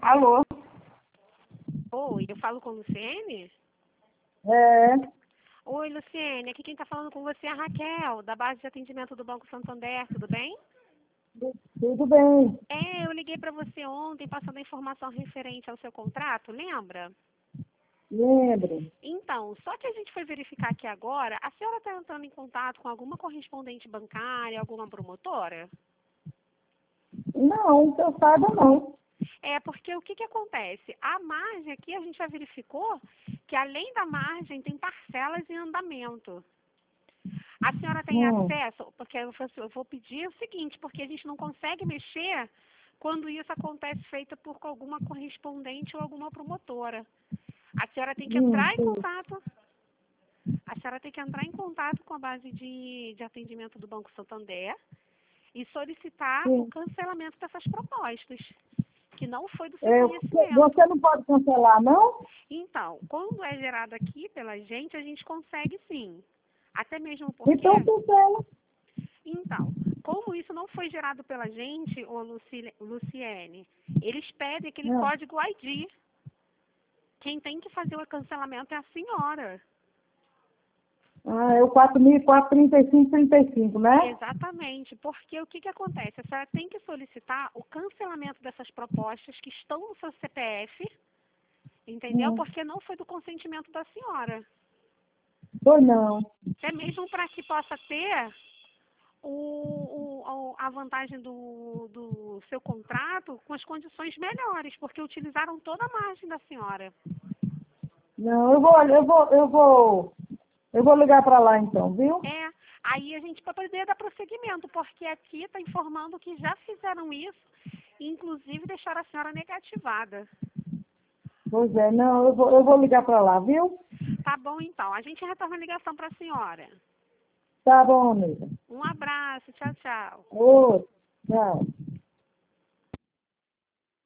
Alô? Oi, eu falo com a Luciene? É, Oi, Luciene, aqui quem está falando com você é a Raquel, da base de atendimento do Banco Santander, tudo bem? tudo bem. Eu liguei para você ontem passando a informação referente ao seu contrato, lembra? Lembro. Então, só que a gente foi verificar aqui agora, a senhora está entrando em contato com alguma correspondente bancária, alguma promotora? Não, que eu saiba não. Porque o que acontece? A margem aqui, a gente já verificou que além da margem tem parcelas em andamento. A senhora tem Hum, acesso, porque eu vou pedir o seguinte, porque a gente não consegue mexer quando isso acontece feito por alguma correspondente ou alguma promotora. A senhora tem que entrar em sim. contato, a senhora tem que entrar em contato com a base de atendimento do Banco Santander e solicitar o Sim. cancelamento dessas propostas, que não foi do seu É, conhecimento. você não pode cancelar, não? Então, quando é gerado aqui pela gente, a gente consegue sim. Até mesmo porque Então cancela. Então, como isso não foi gerado pela gente, ô Luciene, eles pedem aquele Não. código ID. Quem tem que fazer o cancelamento é a senhora. Ah, é o 4.435,35, né? Exatamente, porque o que acontece? A senhora tem que solicitar o cancelamento dessas propostas que estão no seu CPF, entendeu? Hum, Porque não foi do consentimento da senhora. pois não. Até mesmo para que possa ter a vantagem do seu contrato com as condições melhores, porque utilizaram toda a margem da senhora. Não, eu vou ligar para lá então, viu? Aí a gente vai poder dar prosseguimento, porque aqui está informando que já fizeram isso, e inclusive deixaram a senhora negativada. Pois é, não, eu vou ligar para lá, viu? Tá bom, então. A gente retorna a ligação para a senhora. Tá bom, amiga. Um abraço, tchau, tchau. Ô, tchau.